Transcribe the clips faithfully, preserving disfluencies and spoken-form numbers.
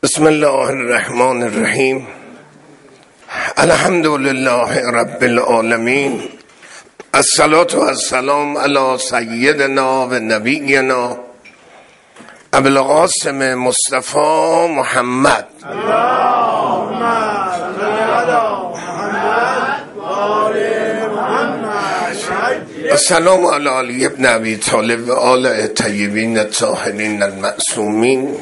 بسم الله الرحمن الرحیم. الحمد لله رب العالمین. الصلاة و السلام علی سیدنا و نبینا ابو القاسم مصطفی محمد. اللهم صل علی محمد و آل محمد. السلام علی علی ابن ابی طالب و آل طیبین الطاهرین المعصومین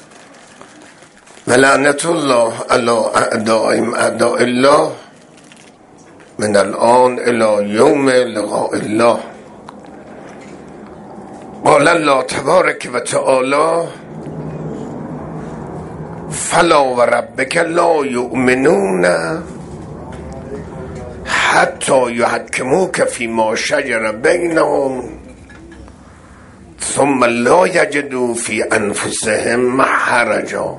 و لعنت الله علی اعدائهم اعداء الله من الان الی یوم لقاء الله. قال الله تبارک و تعالی فلا و ربک لا یؤمنون حتی یحکموک فیما شجر بینهم ثم لا یجدوا فی انفسهم حرجا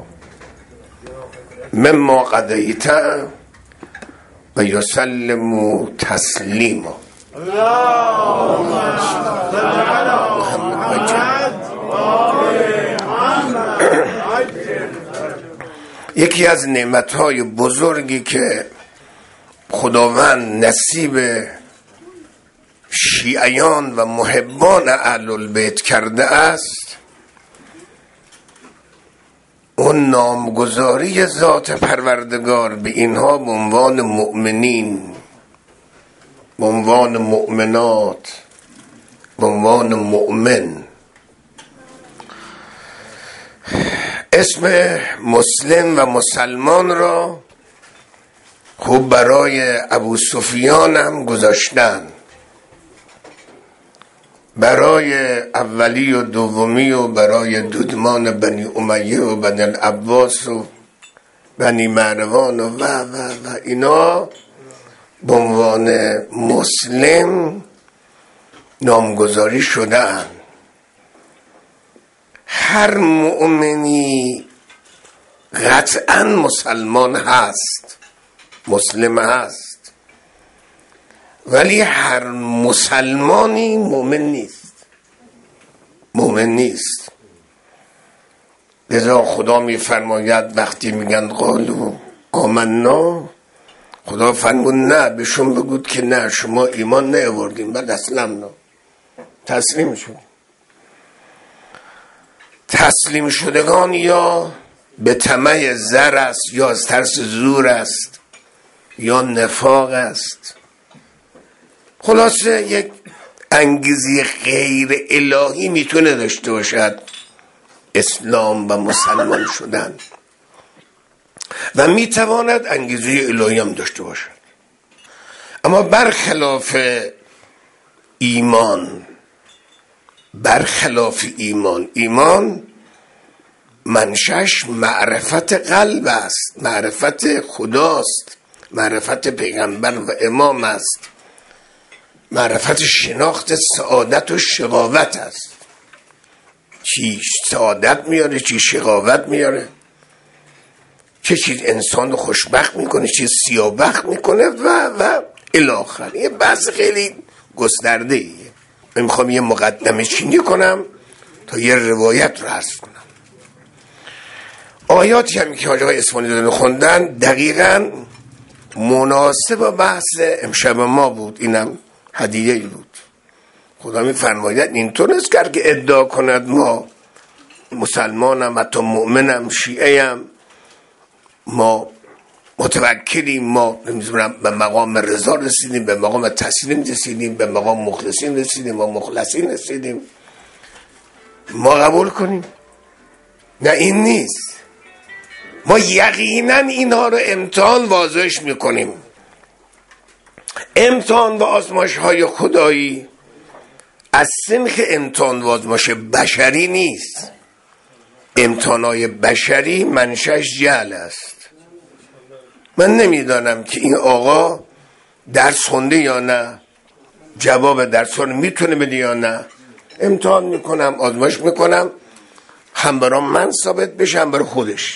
مما قضیت و یسلموا تسلیما. اللهم صل علی محمد و آل محمد. یکی از نعمتهای بزرگی که خداوند نصیب شیعیان و محبان اهل البیت کرده است اون نامگذاری ذات پروردگار به اینها به عنوان مؤمنین، به عنوان مؤمنات، به عنوان مؤمن. اسم مسلم و مسلمان را خوب برای ابو سفیان هم گذاشتن، برای اولی و دومی و برای دودمان بنی امیه و بنی العباس و بنی مروان و و و و اینا به عنوان مسلم نامگذاری شدن. هر مؤمنی قطعا مسلمان هست، مسلم هست، ولی هر مسلمانی مؤمن نیست، مؤمن نیست. لذا خدا می فرماید وقتی میگن قالوا آمنا، خدا فرمود نه، بهشون بگود که نه، شما ایمان نیاوردین، بعد اسلمنا، تسلیم شدیم. تسلیم شدگان یا به طمع زر است، یا از ترس زور است، یا نفاق است. خلاصه یک انگیزه غیر الهی میتونه داشته باشد اسلام و مسلمان شدن و میتواند انگیزه الهی هم داشته باشد، اما برخلاف ایمان، برخلاف ایمان ایمان منشأش معرفت قلب است، معرفت خداست، معرفت پیغمبر و امام است، معرفت شناخت سعادت و شقاوت است. چی سعادت میاره، چی شقاوت میاره، چه چیز انسان خوشبخت میکنه، چی سیاه‌بخت میکنه و و الاخر. یه بحث خیلی گسترده ایه. من میخوام یه مقدمه چینی کنم تا یه روایت رو عرض کنم. آیاتی هم که حاج آقای اصفهانی دادن خوندن دقیقاً مناسب با بحث امشب ما بود. اینم هدیه‌ای بود. خدا می فرماید اینطور است کرد که ادعا کند ما مسلمانم، حتی مؤمنم، شیعه‌ام، ما متوکلیم، ما نمیدونم به مقام رضا رسیدیم، به مقام تسلیم رسیدیم، به مقام مخلصین رسیدیم، ما مخلصین رسیدیم، ما قبول کنیم. نه، این نیست. ما یقینا اینها رو امتحان واضحش میکنیم. امتحان و آزمایش های خدایی از سنخ امتحان و آزمایش بشری نیست. امتحان های بشری منشأش جهل است. من نمیدانم که این آقا درس خونده یا نه، جواب درس رو میتونه بده یا نه. امتحان میکنم، آزمایش میکنم، هم برای من ثابت بشه، هم برای خودش.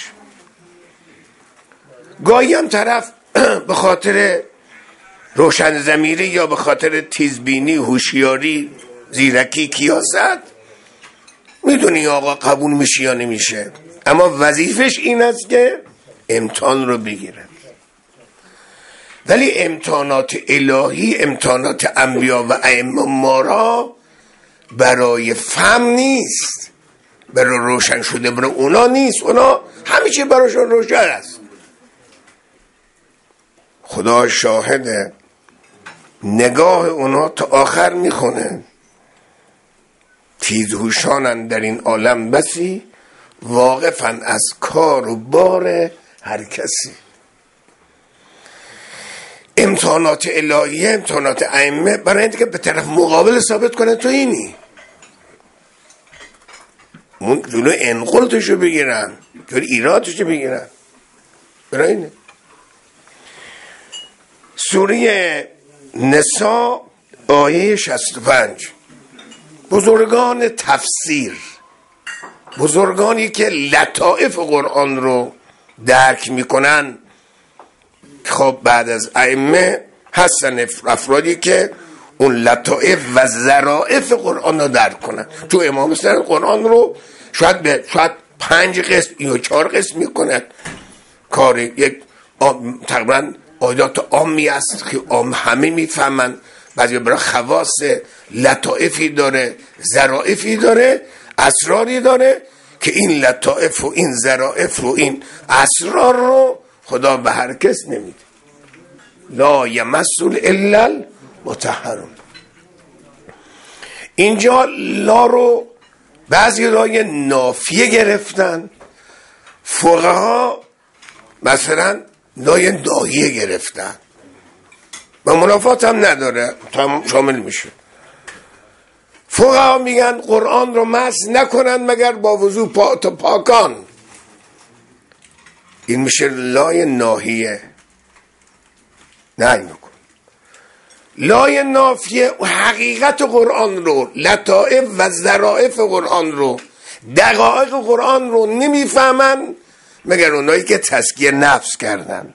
گاهی هم طرف به خاطر روشن ضمیری یا به خاطر تیزبینی، هوشیاری، زیرکی، کیاست میدونی آقا قبول میشه یا نمیشه. اما وظیفش این است که امتحان رو بگیرن. ولی امتحانات الهی، امتحانات انبیا و ائمه ما را برای فهم نیست، برای روشن شده برای اونا نیست. اونا همیشه براشون روشن است. خدا شاهده، نگاه اونا تا آخر میخونه. تیزهوشانند در این عالم بسی، واقفن از کار و بار هر کسی. امتحانات الهیه، امتحانات ائمه برای اینکه به طرف مقابل ثابت کنه تو اینی، اون جلو انقلتشو بگیرن، جلو ایرادشو بگیرن. برای اینه سوره نساء آیه شصت و پنج، بزرگان تفسیر، بزرگانی که لطائف قرآن رو درک میکنن، خب بعد از ائمه هستن افرادی که اون لطائف و ظرائف قرآن رو درک کنن. تو امام حسین قرآن رو شاید به شاید پنج قسم یا چهار قسم میکنن. کار یک تقریبا آیات عامی است که عام همه میفهمن، بعضی برای خواص لطائفی داره، ظرائفی داره، اسراری داره که این لطائف و این ظرائف و این اسرار رو خدا به هر کس نمیده. لا یمسل الا المطهرون. اینجا لا رو بعضی رای نافیه گرفتن، فقها مثلا لای ناهیه گرفتن و منافات هم نداره، شامل میشه. فقها میگن قرآن رو مس نکنن مگر با وضو پا تا پاکان. این میشه لای ناهیه. نه این بکن لای نافیه حقیقت قرآن رو، لطائف و ظرائف قرآن رو، دقایق قرآن رو نمیفهمن مگر اونایی که تزکیه نفس کردن.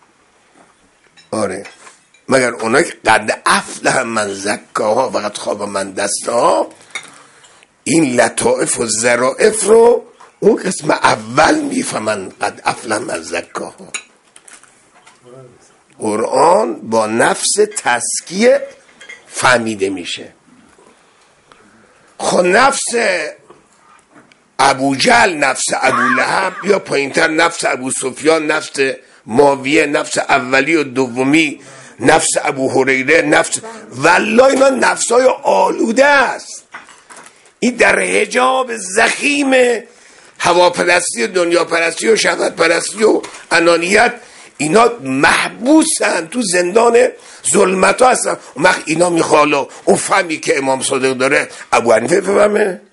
آره، مگر اونایی که قد افلح من زکاها و قد خاب من دستها، این لطائف و ظرائف رو اون قسم اول میفهمن. قد افلح من زکاها. قرآن با نفس تزکیه فهمیده میشه. خب نفس ابو جهل، نفس ابو لهب، یا پایینتر نفس ابو سفیان، نفس معاویه، نفس اولی و دومی، نفس ابو هریره، نفس والله اینا نفسای آلوده است. این در حجاب زخیم هواپرستی و دنیا پرستی و شهوت پرستی و انانیت اینا محبوسن، تو زندان ظلمت ها هستن. اون وقت اینا میخوالا اون فهمی که امام صادق داره ابو حنیفه بفهمه،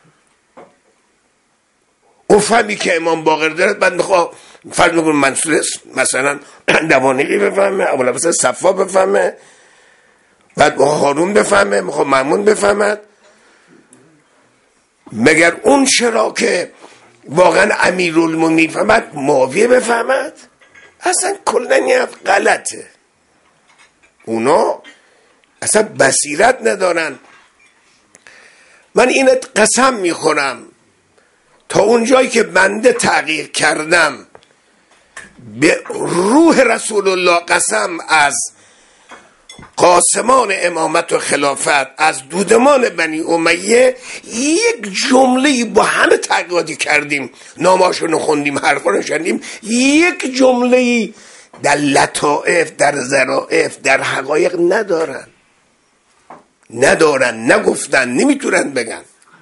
اون فهمی که امام باقر داره بعد میخواه فرض میکنم منصور مثلا دوانقی بفهمه، ابو العباس صفا بفهمه، بعد هارون بفهمه، میخواه مامون بفهمد. مگر اون چرا که واقعا امیرالمومنین فهمد معاویه بفهمد؟ اصلا کلن غلطه. اونا اصلا بصیرت ندارن. من اینت قسم میخورم تا اونجایی که بنده تغییر کردم به روح رسول الله قسم، از قاسمان امامت و خلافت، از دودمان بنی امیه یک جمله با همه تقاضی کردیم، ناماشون خوندیم، حرفا شنیدیم، یک جمله در لطائف، در ظرائف، در حقایق ندارن ندارن نگفتن، نمیتونن بگن.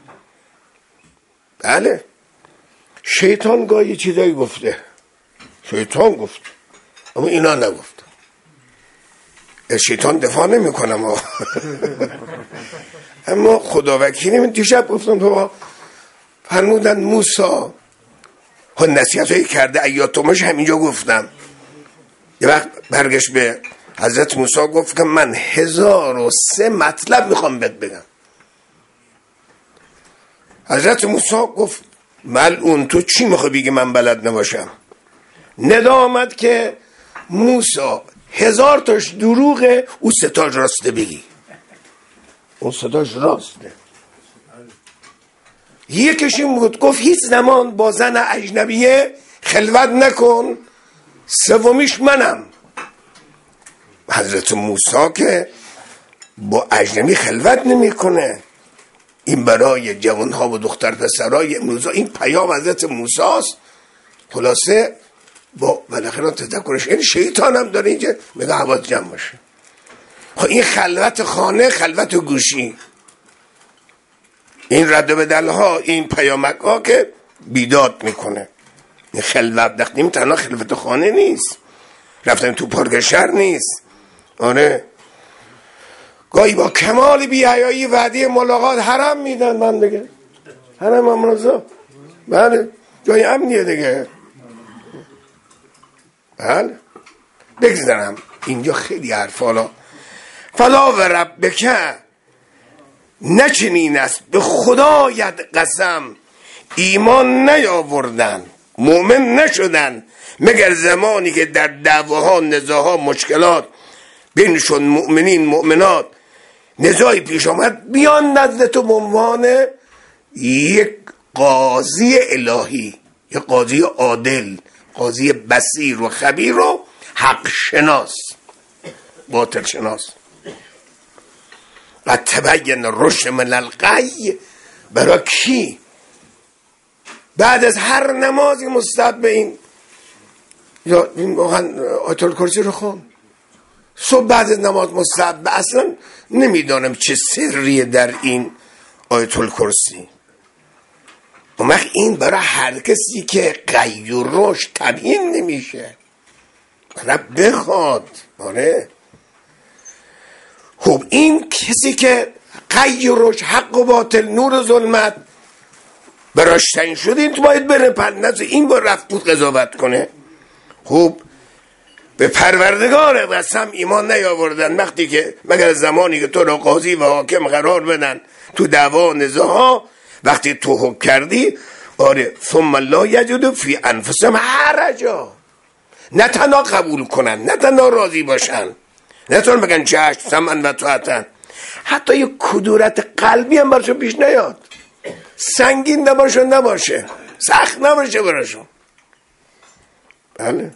بله شیطان گاهی چیزایی گفته، شیطان گفت اما اینا نگفت. شیطان دفاع نمی کنم اما خدا وکیلی. من دیشب گفتم تو فرمودن موسی ها نصیحت هایی کرده ایاتمش همینجا گفتم. یه وقت برگشت به حضرت موسی گفت که من هزار و سه مطلب میخوام بهت بگم. حضرت موسی گفت ملعون تو چی میخوای بگی من بلد نباشم؟ ندا آمد که موسی هزار تاش دروغه، او ستاش راسته بگی. اون ستاش راسته. یکیش این بود گفت هیچ زمان با زن اجنبیه خلوت نکن، سومیش منم. حضرت موسی که با اجنبی خلوت نمیکنه. این برای جوانها و دختر پسرای امروزا این پیام حضرت موسی است. خلاصه با بالاخره تذکرش این شیطان هم داره اینجا میگه حواس جمع باشه. خب این خلوت خانه، خلوت گوشی، این رد و بدل ها، این پیامک ها که بیداد میکنه. این خلوت دختیم تنها خلوت خانه نیست، رفتن تو پارک شهر نیست. آره گاهی با کمال بی‌حیایی وعده ملاقات حرم میدن. من دیگه حرم امروزا بله جای امنیه دیگه. بله بگذارم اینجا خیلی حرفالا. فلا و ربک نچنین است، به خدایت قسم ایمان نیاوردن، مؤمن نشدن مگر زمانی که در دعواها، نزاعها، مشکلات بینشون مؤمنین مؤمنات نزاعی پیش آمد بیان نزد تو به عنوان یک قاضی الهی، یک قاضی عادل، قاضی بصیر و خبیر و حق شناس، باطل شناس. و تبین رشد من الغی. برای کی؟ بعد از هر نمازی مستحب این یا این واقعا آیت الکرسی رو خون صبح بعد از نماز مستحب. اصلا نمیدانم چه سریه در این آیت الکرسی. اون وقت این برای هر کسی که غی و رشد تبیین نمیشه برای بخواد. آره خب این کسی که غی و رشد، حق و باطل، نور و ظلمت براش تعیین شده، این تو باید بره پرنز این با رفت بود قضاوت کنه. خب به پروردگار قسم ایمان نیاوردن وقتی که مگر زمانی که تو را قاضی و حاکم قرار بدن تو دعوا و نزاعها، وقتی تو حکم کردی. آره ثم لا یجدوا فی انفسهم حرجا، نه تنها قبول کنن، نه تنها راضی باشن، نه تنها بگن چشم سمعا و طاعتا، حتی یک کدورت قلبی هم براشون پیش نیاد، سنگین نباشه نباشه، سخت نباشه براشون. بله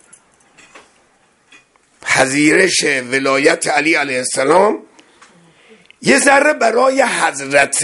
پذیرش ولایت علی علیه السلام یه ذره برای حضرت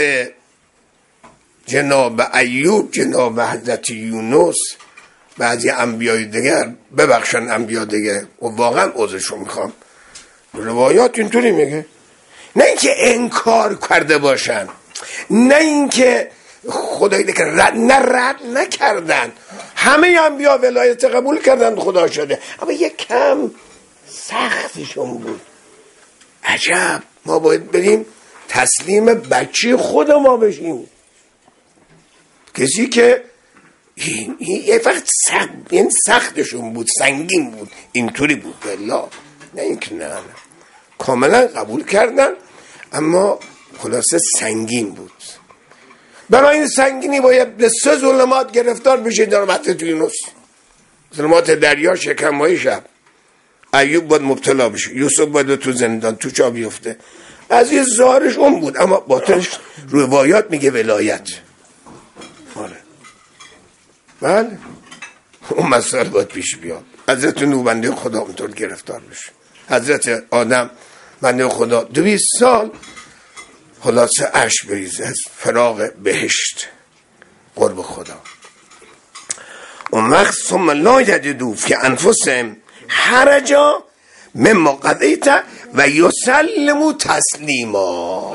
جناب ایوب، جناب حضرت یونس، بعضی انبیای دیگر، ببخشن انبیا دیگر و واقعا عذرشو میخوام، روایات اینطوری میگه، نه اینکه انکار کرده باشن، نه اینکه خدایی دیگه رد نه رد نکردن، همه انبیا ولایت قبول کردن خدا شده، اما یک کم سختشون بود. عجب ما باید بریم تسلیم بچه خود ما بشیم. کسی که این یه وقت سخت، این سختشون بود، سنگین بود، اینطوری بود بالله، نه اینکه نه نه کاملا قبول کردن اما خلاصه سنگین بود. برای این سنگینی باید به سه ظلمات گرفتار بشه در متن یونس. ظلمات دریا، شکم‌های شب. ایوب باید مبتلا بشه، یوسف باید تو زندان تو چاه بیفته. از این ظاهرش اون بود اما باطنش روایات میگه ولایت. آره بله اون مسئله باید پیش بیاد. حضرت نوح بنده خدا اونطور گرفتار بشه، حضرت آدم بنده خدا دویست سال خلاصه عشق بریزه از فراغ بهشت قرب خدا. اون وقت ثم لا یجدوا فی انفسهم حرجا مما قضیت و یسلموا تسلیما.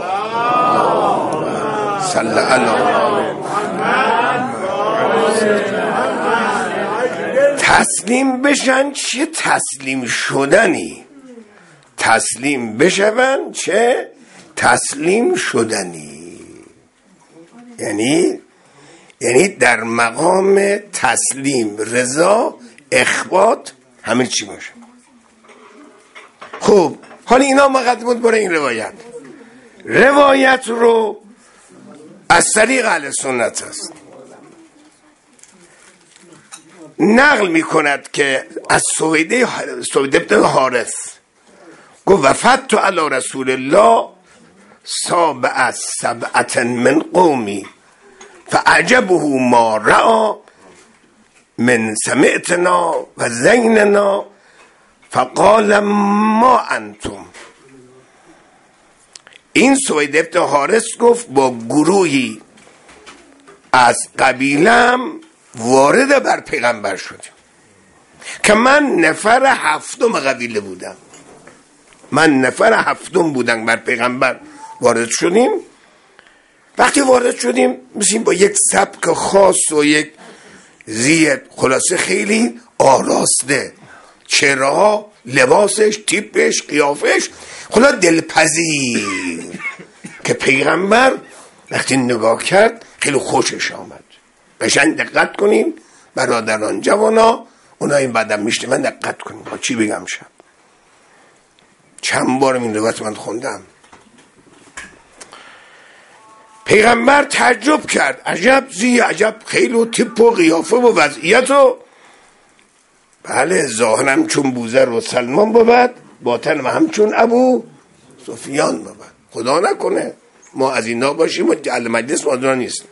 صلی الله تسلیم بشن. چه تسلیم شدنی، تسلیم بشون چه تسلیم شدنی، یعنی یعنی در مقام تسلیم، رضا، اخبات، همه چی باشه. خب حالا اینا مقدمات برای این روایت. روایت رو از طریق اهل سنت است نقل می کند که از سویده سویده بن حارث گفت وفدت علی رسول الله سابع سبعة من قومی فعجبه ما رأى من سمعتنا و زیننا فقال ما انتم. این سوید ابن حارث گفت با گروهی از قبیلم وارد بر پیغمبر شدیم که من نفر هفتم قبیله بودم. من نفر هفتم بودم بر پیغمبر وارد شدیم. وقتی وارد شدیم مثل با یک سبک خاص و یک زیت خلاصه خیلی آراسته، چهره‌ها، لباسش، تیپش، قیافش خدا دلپذیر که پیغمبر وقتی نگاه کرد خیلی خوشش آمد. قشنگ دقت کنین برادران جوانا، اونا این بعدم میشنون دقت کنین با چی بگم. شب چند بار این روایت من خوندم. پیغمبر تعجب کرد، عجب زی عجب، خیلی تیپ و قیافه و وضعیت و بله ظاهرم چون بوذر و سلمان بود، باطن همچون ابو سفیان بود. خدا نکنه ما از اینا باشیم و جعل مجلس مادران نیست.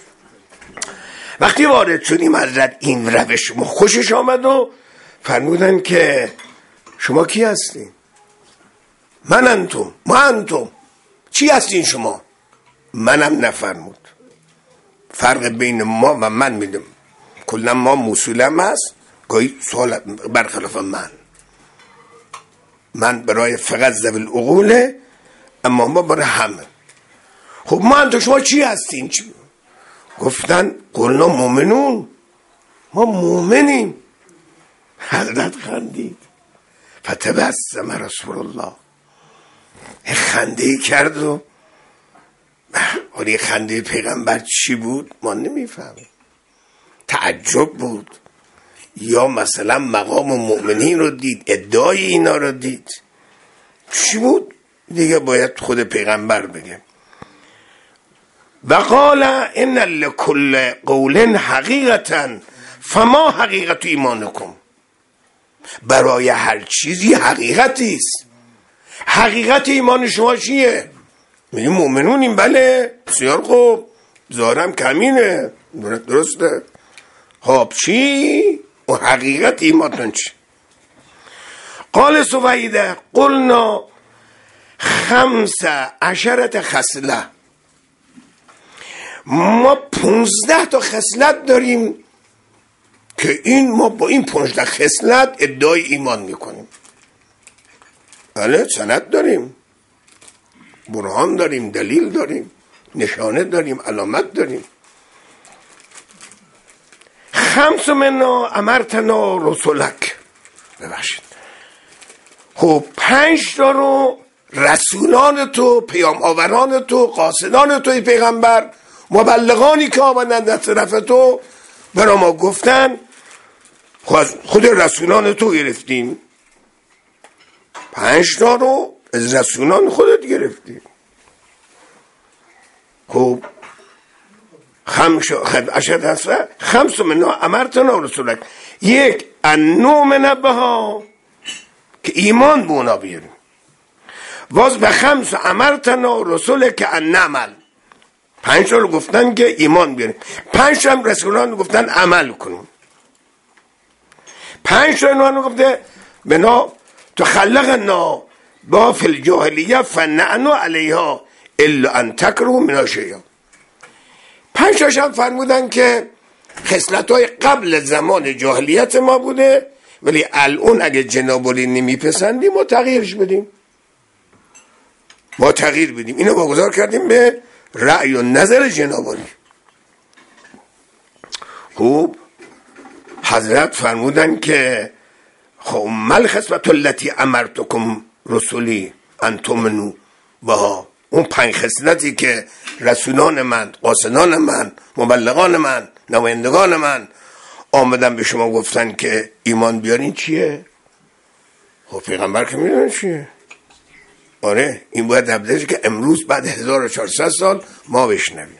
وقتی وارد شدیم حضرت این روش ما خوشش آمد و فرمودن که شما کی هستین؟ من انتم. ما انتم چی هستین شما؟ منم نفرمود. فرق بین ما و من میدم کلا ما موصولم هست، گاهی سوال برخلاف من من برای فقط ذوی العقوله، اما ما برای همه. خب ما انتم شما چی هستین؟ چی؟ گفتن قلنا مومنون، ما مومنیم. حضرت خندید فتبسم رسول الله، خنده کرد و ولی خنده پیغمبر چی بود ما نمیفهمیم. تعجب بود یا مثلا مقام مؤمنین رو دید، ادعای اینا رو دید، چی بود دیگه باید خود پیغمبر بگه. و قال ان لكل قول حقیقتا فما حقیقت ایمانکم. برای هر چیزی حقیقتی است. حقیقت ایمان شما چیه؟ میگه مؤمنونیم. بله بسیار خوب، ظاهرم کمینه، درسته. خب چی؟ و حقیقت ایمانتون چی؟ قال سویده قلنا خمس عشرت خصله، ما پونزده تا خصلت داریم که این ما با این پونزده خصلت ادعای ایمان میکنیم. بله سند داریم، برهان داریم، دلیل داریم، نشانه داریم، علامت داریم. خمس منا امرتنا رسولک، ببخشید خب پنج تا رو رسولان تو، پیام آوران تو، قاصدان توی پیغمبر، مبلغانی که آمدن در طرف تو برای ما گفتن، خود رسولان تو گرفتیم. پنج تا رو از رسولان خودت گرفتیم. خب خمس اشد هست خمس منا امرتنا رسولک، یک انومن بها که ایمان به اونا بیاریم، واز به خمس امرتنا رسولک ان نعمل. پنج تا رو گفتن که ایمان بیاریم، پنج تا هم رسولان گفتن عمل کنیم. پنج تا رو گفته بنا تخلقنا با فی الجاهلیه فنعنو علیها الا ان تکرهوا منها شیئا. پنج تاش هم فرمودن که خصلت‌های قبل زمان جاهلیت ما بوده، ولی الان اگه جناب علی نمیپسندیم ما تغییرش بدیم، ما تغییر بدیم. اینو واگذار کردیم به رأی و نظر جناب علی. خوب حضرت فرمودن که خب مل خصلت التي امرتکم رسولی ان تؤمنوا بها، اون پنج خصلتی که رسولان من، قاصدان من، مبلغان من، نمایندگان من آمدن به شما گفتن که ایمان بیارین چیه؟ خب پیغمبر که میدونه چیه. آره این باید حبدهش که امروز بعد هزار و چهارصد سال ما بشنویم.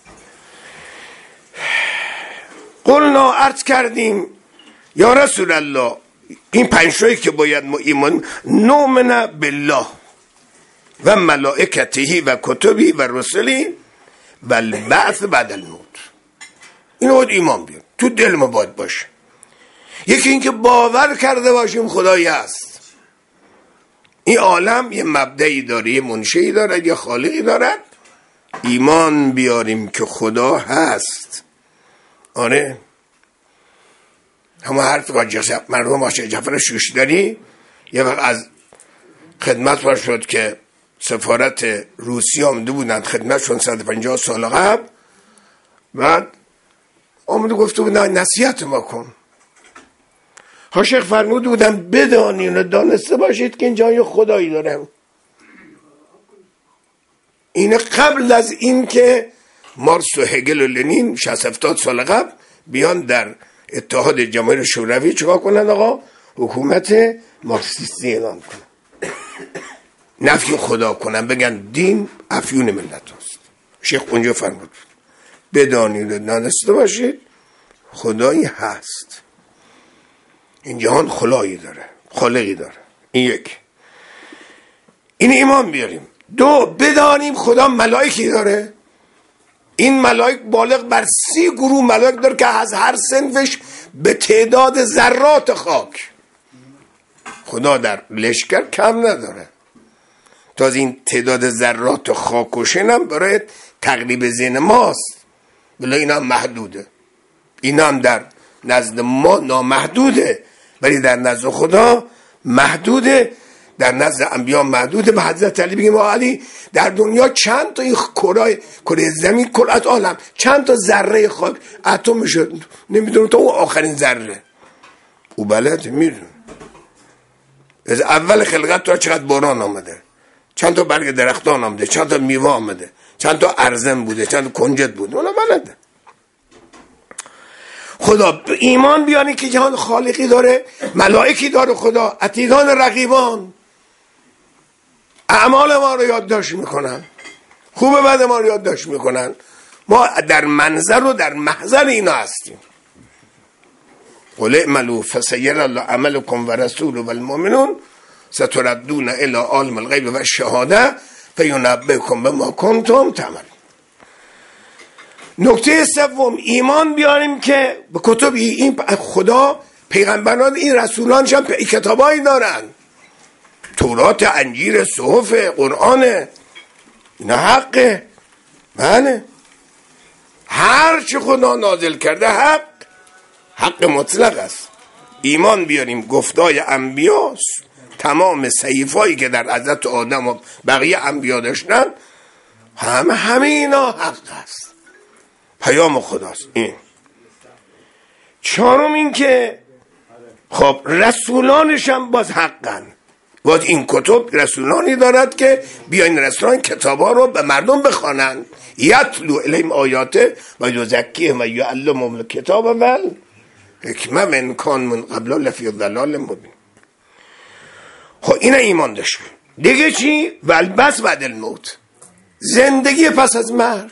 قلنا عرض کردیم یا رسول الله این پنج تایی که باید ما ایمان نؤمن بالله و ملائکته و کتبی و رسلی و البعث بعد الموت. اینو باید ایمان بیاریم، تو دل ما باید باشه. یکی اینکه باور کرده باشیم خدایی هست. این عالم یه مبدعی داره، یه منشئی داره، یه خالقی دارد. ایمان بیاریم که خدا هست. آره همه حرف که مرحوم آقا جعفر شوشتری یه وقت از خدمت بر شد که سفارت روسیه آمده بودند خدمتشون صد و پنجاه سال قبل، بعد آمده گفته بودن نصیحت ما کن. ها شیخ فرمود بودن بدانین و دانسته باشید که اینجا یه خدایی داره. این قبل از این که مارکس و هگل و لنین شصت هفتاد سال قبل بیان در اتحاد جماهیر شوروی چیکار کنن آقا؟ حکومت مارکسیستی اعلام کنن، نفی خدا کنن، بگن دین افیون ملت هست. شیخ اونجا فرمود بدانید و دانسته باشید خدایی هست. این جهان خدایی داره، خالقی داره. این یک، این ایمان بیاریم. دو، بدانیم خدا ملائکی داره. این ملائک بالغ بر سی گروه ملائک داره که از هر صنفش به تعداد ذرات خاک. خدا در لشکر کم نداره. تا از این تعداد ذرات خاک و شنم برای تقریب ذهن ماست، بلا اینا محدوده. اینا هم در نزد ما نامحدوده، ولی در نزد خدا محدوده، در نزد انبیا محدوده. به حضرت علی بگیم علی در دنیا چند تا این کره کره زمین، کره عالم، چند تا ذره خاک اتم شد نمیدونم تا اون آخرین ذره او بلد میدون. از اول خلقت تا چقدر باران آمده، چند تا برگ درختان آمده، چند تا میوه آمده، چند تا ارزن بوده، چند تا کنجد بوده، اونا بلده. خدا ایمان بیانی که جهان خالقی داره، ملائکی داره، خدا عتیدان رقیبان اعمال ما رو یادداشت میکنن، خوب بد ما رو یادداشت میکنن. ما در منظر و در محضر اینا هستیم. قل اعملوا فسيرى الله عملكم ورسوله والمؤمنون ستردون الى عالم الغیب و الشهاده فینبئکم بما کنتم تعملون. نکته سوم، ایمان بیاریم که به کتب این خدا پیغمبران این رسولانش هم کتابایی دارن، تورات، انجیل، صحف، قرآن، اینا حقه. بله هر چی خدا نازل کرده حق، حق مطلق است. ایمان بیاریم گفتای انبیاست، تمام صحیفایی که در حضرت آدم و بقیه انبیا داشتن همه همه اینا حق است، پیام خداست. این چهارم این که خب رسولانش هم باز حقن. باز این کتب رسولانی دارد که بیاین رسولان کتابا رو به مردم بخوانن، یتلو الیهم آیاته و یزکیهم و یعلمهم الکتاب و حکمه من کان من قبل لفی ضلال مبین. خب این ایمان داشتیم. دیگه چی؟ والبس بعد الموت، زندگی پس از مرگ.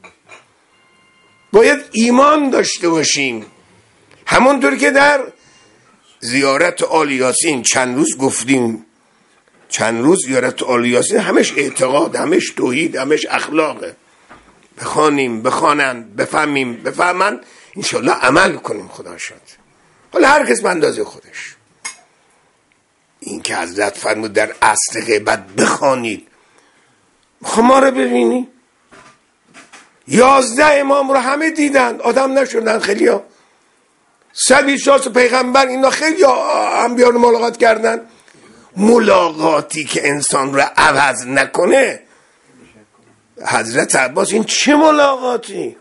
باید ایمان داشته باشیم. همونطور که در زیارت آل یاسین چند روز گفتیم، چند روز زیارت آل یاسین همش اعتقاد، همش توحید، همش اخلاقه. بخوانیم، بخوانن، بفهمیم، بفهمن، انشالله عمل کنیم. خدا شد. حالا هر کس به اندازه خودش. این که حضرت فرمود در اصل غیبت بخوانید، خب ما رو ببینی یازده امام رو همه دیدن، آدم نشدن. خیلی ها صد بیست سال پیغمبر، اینا خیلی انبیا رو ملاقات کردن. ملاقاتی که انسان رو عوض نکنه، حضرت عباس این چه ملاقاتی؟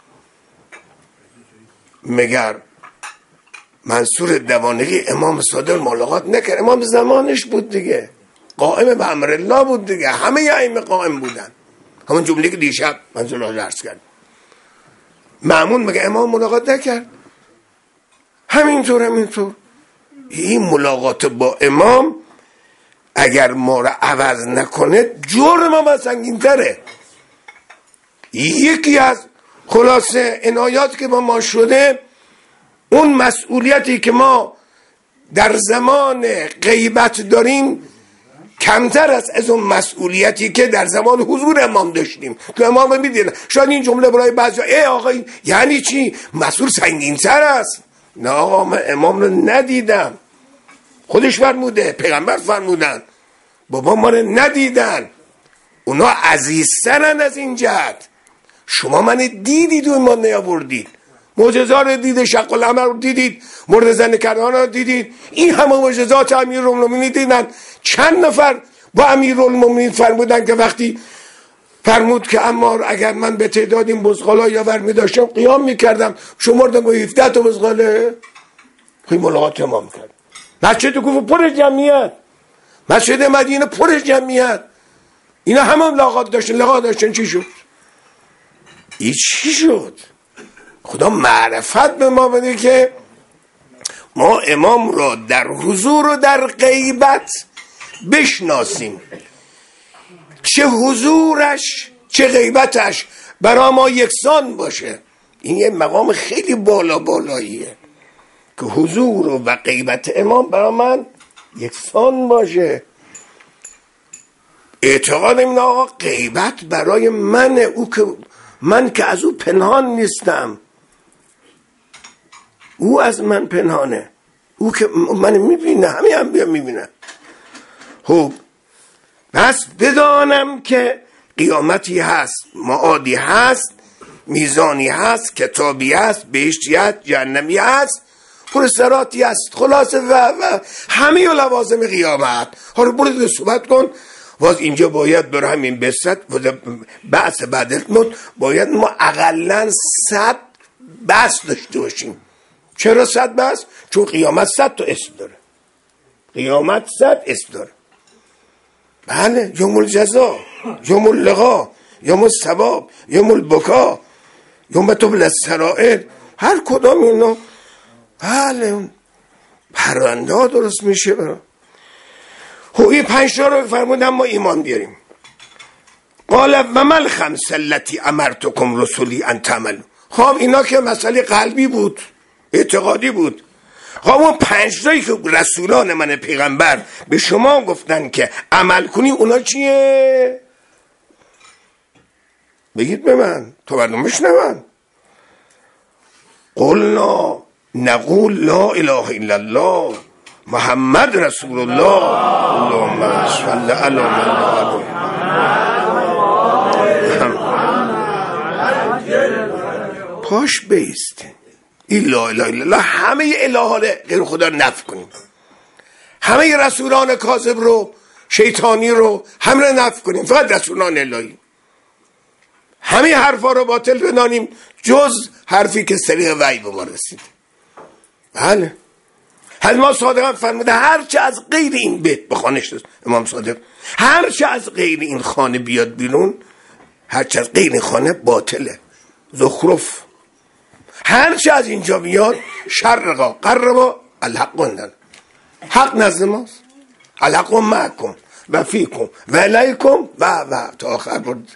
مگر منصور دوانقی امام صادق ملاقات نکرد؟ امام زمانش بود دیگه، قائم به امر الله بود دیگه، همه ائمه قائم بودن. همون جمله که دیشب منصور الله عرض کرد، مأمون مگه امام ملاقات نکرد؟ همینطور همینطور. این ملاقات با امام اگر ما را عوض نکنه جرم ما سنگین تره. یکی از خلاصه عنایات که با ما شده، اون مسئولیتی که ما در زمان غیبت داریم کمتر است از اون مسئولیتی که در زمان حضور امام داشتیم که امام میدیدن. شاید این جمله برای بعضی ای آقا یعنی چی؟ مسئول سنگین‌تر است. نه آقا من امام رو ندیدم، خودش فرموده، پیغمبر فرمودن، بابا ما رو ندیدن، اونا عزیزترن از این جهت. شما من دیدید و ایمان نیاوردید، معجزات رو دیدید، شق القمر رو دیدید، مرد زنده کردن رو دیدید، این همه معجزات امیرالمومنین دیدن. چند نفر با امیرالمومنین فرمودن که وقتی فرمود که اما اگر من به تعداد این بزغالا یاور می داشتم قیام می کردم، شمردم با هفده تا بزغاله. خیلی ملاقات امام کرد، مسجد کوفه پر جمعیت، مسجد مدینه پر جمعیت، اینا همه ملاقات داشتن. لقا داشتن چی شد؟ این چی شد؟ خدا معرفت به ما بده که ما امام را در حضور و در غیبت بشناسیم، چه حضورش چه غیبتش برای ما یکسان باشه. این یه مقام خیلی بالا بالاییه که حضور و غیبت امام برای من یکسان باشه. اعتقاد این آقا غیبت برای من، او که من که از او پنهان نیستم، او از من پنهانه، او که من میبینه، همه هم بیا میبینه. خب پس بدانم که قیامتی هست، معادی هست، میزانی هست، کتابی هست، بهشتی هست، جهنمی هست، پرسراتی هست، خلاصه و, و همه لوازم قیامت. حالا برید صحبت کن. واز اینجا باید بر همین بسط بحث بعد الموت باید ما اقلن صد بحث داشته باشیم. چرا صد بحث؟ چون قیامت صد تا اسم داره، قیامت صد اسم داره. بله، یوم الجزا، یوم اللقا، یوم الثواب، یوم البکا، یوم تبلی السرائر، هر کدام اینا بله اون پرونده ها درست میشه. برا خب این پنج تا رو فرمودن ما ایمان بیاریم. قال و مل خمس التی امرتکم رسولی ان تعملوا. خب اینا که مسئله قلبی بود، اعتقادی بود. خب اون پنج تایی که رسولان من پیغمبر به شما گفتن که عمل کنی، اونا چیه؟ بگید به من، تو مردم بشنون. قلنا نقول لا اله الا الله محمد رسول الله اللهم صل علی محمد. پاش بیسته این لا اله الا الله، همه الهان غیر خدا نفی کنیم، همه رسولان کاذب رو، شیطانی رو همه نفی کنیم، فقط رسولان الهی. همه حرفا رو باطل بدانیم جز حرفی که طریق وحی به ما رسید. بله، حضرت ما صادق فرموده هر چه از غیر این بیت بخوانش، امام صادق هر چه از غیر این خانه بیاد بیرون، هر چه از غیر این خانه باطله، زخرف. هر چه از اینجا بیاد شرقا قربا الحق وندن، حق نزد ماست، الحق معکم و فیکم و الیکم و و تا آخر بود.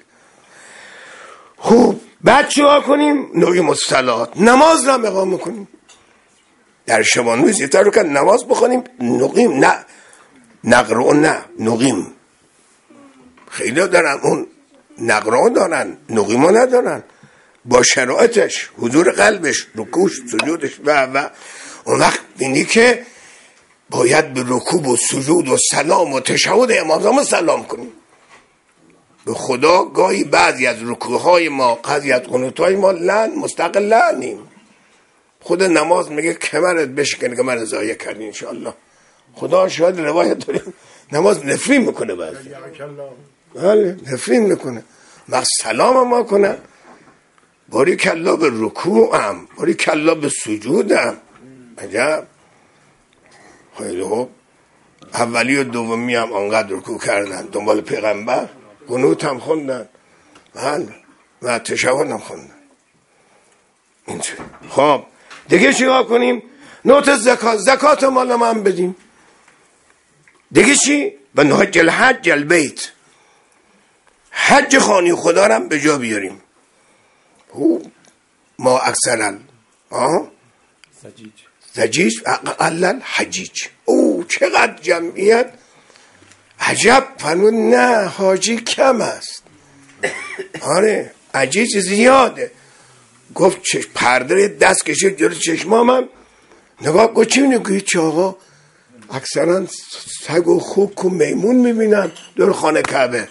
خوب بعد چه کنیم؟ نقیم الصلات، نماز را مقام میکنیم. در شبانوی زیتر رو که نماز بخونیم نقیم، نه نقرأ، نه نقیم. خیلی دارن اون نقرأ دارن، نقیم ندارن، با شرایطش، حضور قلبش، رکوعش، سجودش و و اون وقت بینی که باید به رکوع و سجود و سلام و تشهد امام زمان سلام کنیم. به خدا گاهی بعضی از رکوعهای ما، بعضی از قنوتهای ما لن مستقلنیم. خود نماز میگه کمرت بشکن که من ضایع کردی انشاءالله. خدا شاید روایت داریم نماز نفرین میکنه، بعضی بله نفرین میکنه. وقت سلام ما کنه باری کلا به رکوعم، باری کلا به سجودم. عجب. خیلی خوب. اولی و دومی هم آنقدر رکوع کردن دنبال پیغمبر، قنوت هم خوندن بله و تشهد هم خوندن. اینجوری. خب دیگه چیکار کنیم؟ نوت زکات، زکات مال من بدیم. دیگه چی؟ و نحج الحج البیت، حج خانه خدا رو به جا بیاریم. ما اکثرا آه زجیج زجیج اقل حجیج. او چقدر جمعیت عجب. فرمود نه حاجی کم است. آره عجیب زیاده. گفت پرده دست کشید جلو چشمامم، نگاه گفت چی میگویی؟ چه آقا اکثرا سگ و خوک و میمون میبینن دور خانه کعبه.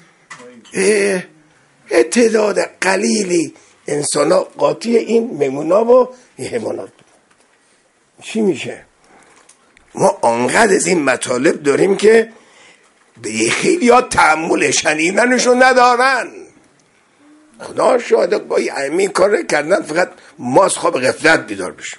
تعداد قلیلی انسان ها قاطی این میمون ها و این حیوانات. چی میشه؟ ما آنقدر از این مطالب داریم که به خیلی ها تحمل شنیدنشو ندارن. خدا شاهده با این کار کردن فقط ما از خواب غفلت بیدار بشیم.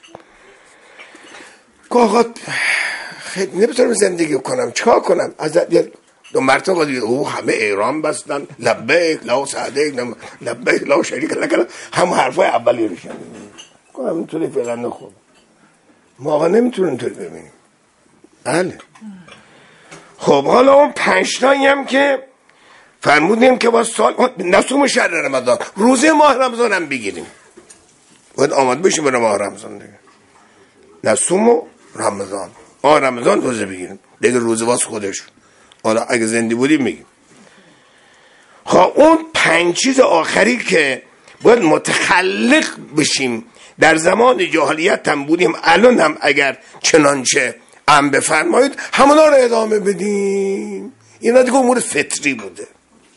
که آقا خیلی نمیتونم زندگی کنم، چیکار کنم؟ از دو مرتبه دید او همه ایران بستن لبیک لا سعدیک لبیک لا شریک لک، هم حرفای اولی رو شنیدیم. که همینطوری فعلا نخون، ما آقا نمیتونیم اینطوری ببینیم. بله. خب حالا اون پنج تایی هم که فرمودیم که با سال نصوم شهر رمضان، روزه ماه رمضان هم بگیریم، باید آماد بشیم برای ماه رمضان دیگه. نصوم و رمضان، ماه رمضان روزه بگیریم دیگه، روزه واس خودش. حالا اگه زنده بودیم میگیم. خب اون پنج چیز آخری که باید متخلق بشیم، در زمان جاهلیت هم بودیم، الان هم اگر چنانچه ام بفرمایید همونا رو ادامه بدیم. اینا دیگه امور فطری بوده.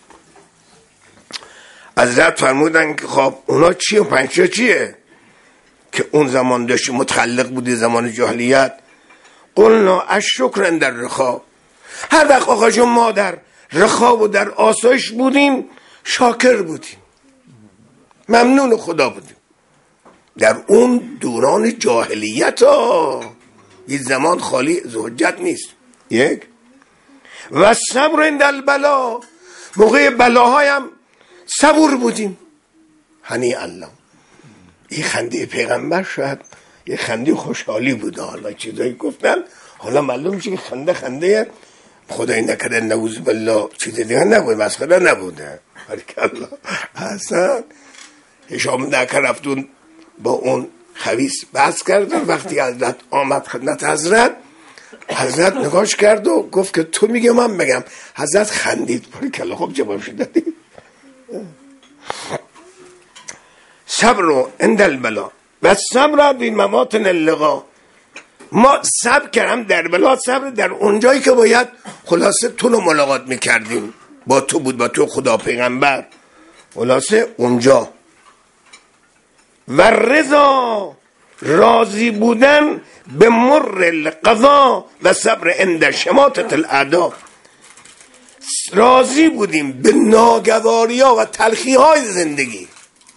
حضرت فرمودن که خب اونا چیه؟ پنج تا چیه که اون زمان داشتی متخلق بودی زمان جاهلیت؟ قلنا الشکر عند الرخا. هر وقت آقا جون ما در رخا و در آسایش بودیم شاکر بودیم، ممنون خدا بودیم. در اون دوران جاهلیت ها این زمان خالی زهجت نیست. یک و صبر عند البلا، موقع بلاهایم صبور بودیم. هنی الله. این خنده پیغمبر شاید یه خنده خوشحالی بوده. حالا چیزایی گفتن، حالا معلوم میشه که خنده خنده خدای نکرده نعوذ بالله چیز دیگه نبود، مسخره نبوده. بارکالله. حسن هشام نکر رفتون با اون خبیث بحث کردن. وقتی حضرت آمد خدمت حضرت، حضرت نگاش کرد و گفت که تو میگه من بگم. حضرت خندید. بارکالله. خب جواب شد. صبر عند البلا و صبر بی مماتن اللقا. ما صبر کردم در بلا، صبر در اونجایی که باید خلاصه تو رو ملاقات میکردیم، با تو بود، با تو خدا پیغمبر، خلاصه اونجا. و رضا راضی بودن به مر القضا و صبر عند شماتت الاعدا. راضی بودیم به ناگواری ها و تلخی های زندگی.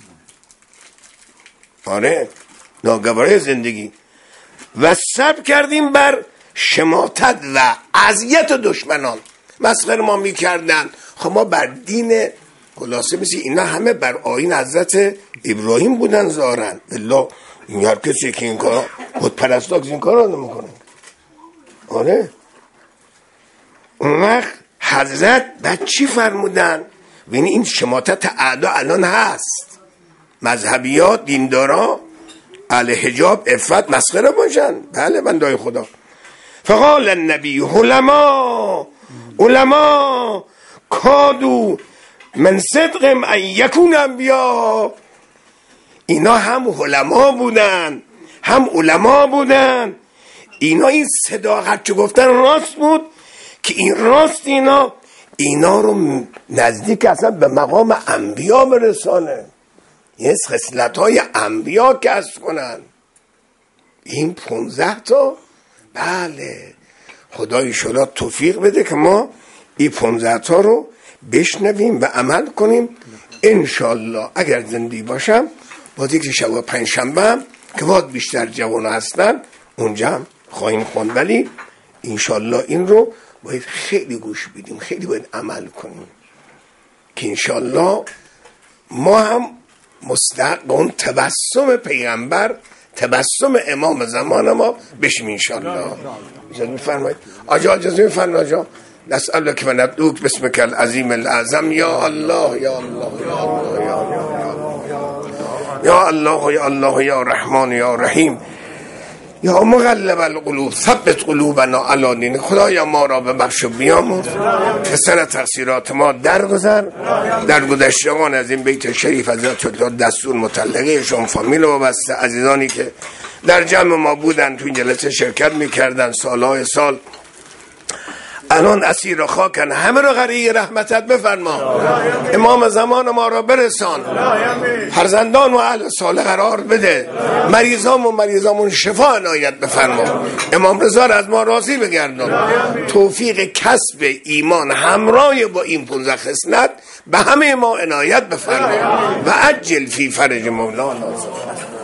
آره ناگواری زندگی. و صبر کردیم بر شماتت و اذیت دشمنان. مسخره ما میکردن. خب ما بر دین خلاصه مثل اینا همه بر آیین حضرت ابراهیم بودن ظاهرن. الله این هر کسی که این کارا خود پرستاک این کارا نمیکنه. آره اون وقت حضرت بعد چی فرمودن؟ ببین این شماتت اعدا الان هست. مذهبیات دیندارا اهل حجاب عفت مسخره باشن. بله بندای خدا. فقال النبی علما علما کادو من صدقم ان یکون انبیا. اینا هم علما بودن هم علما بودن. اینا این صداقت چه گفتن راست بود که این راست اینا اینا رو نزدیک اصلا به مقام انبیا برسانه، یه خصلت های انبیا کسب کنن. این پونزده تا. بله خدا ایشالا توفیق بده که ما این پونزده تا رو بشنویم و عمل کنیم انشالله. اگر زندگی باشم باید یک شب پنج شنبه هم که باید بیشتر جوان هستن اونجا هم خواهیم خوند، ولی انشالله این رو باید خیلی گوش بدیم، خیلی باید عمل کنیم که انشالله ما هم مستحق اون تبسم پیغمبر، تبسم امام زمان ما بشیم انشالله. اجازه میفرمایید آجا، اجازه میفرمایید آجا. نسألک و ندعوک بسمک العظیم الاعظم. یا الله یا الله یا الله یا الله یا الله یا الله یا رحمان یا رحیم. یا مقلب القلوب ثبت قلوبنا علی دینک. خدایا ما را ببخش و بیامرز، پسر تقصیرات ما درگذر. در گذشتگان از این بیت شریف حضرت دستور مطلقهشون، فامیل وابسته، عزیزانی که در جمع ما بودن تو این جلسه شرکت میکردن سالهای سال، الان اسیر خاکن، همه رو غریق رحمتت بفرما. امام زمان ما را برسان، فرزندان و اهل صالح قرار بده، مریضان و مریضامون شفا عنایت بفرما. امام رضا را از ما راضی بگردان، توفیق کسب ایمان همراه با این پونزده خصلت به همه ما عنایت بفرما و عجل فی فرج مولانا.